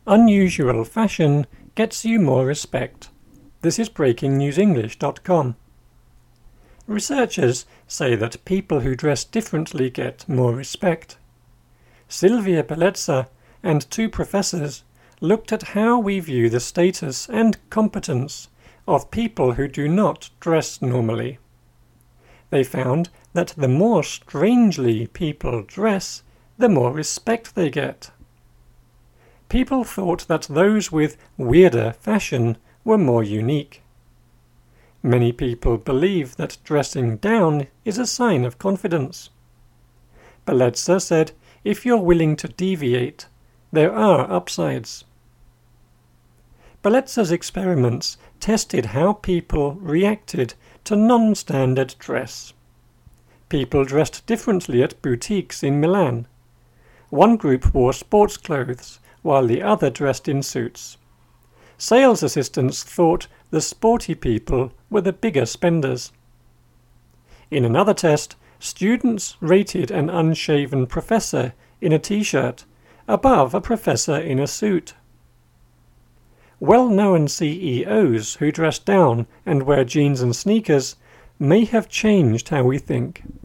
Unusual fashion gets you more respect. This is BreakingNewsEnglish.com. Researchers say that people who dress differently get more respect. Silvia Bellezza and two professors looked at how we view the status and competence of people who do not dress normally. They found that the more strangely people dress, the more respect they get. People thought that those with weirder fashion were more unique. Many people believe that dressing down is a sign of confidence. Bellezza said, if you're willing to deviate, there are upsides. Bellezza's experiments tested how people reacted to non-standard dress. People dressed differently at boutiques in Milan. One group wore sports clothes, while the other dressed in suits. Sales assistants thought the sporty people were the bigger spenders. In another test, students rated an unshaven professor in a t-shirt above a professor in a suit. Well-known CEOs who dress down and wear jeans and sneakers may have changed how we think.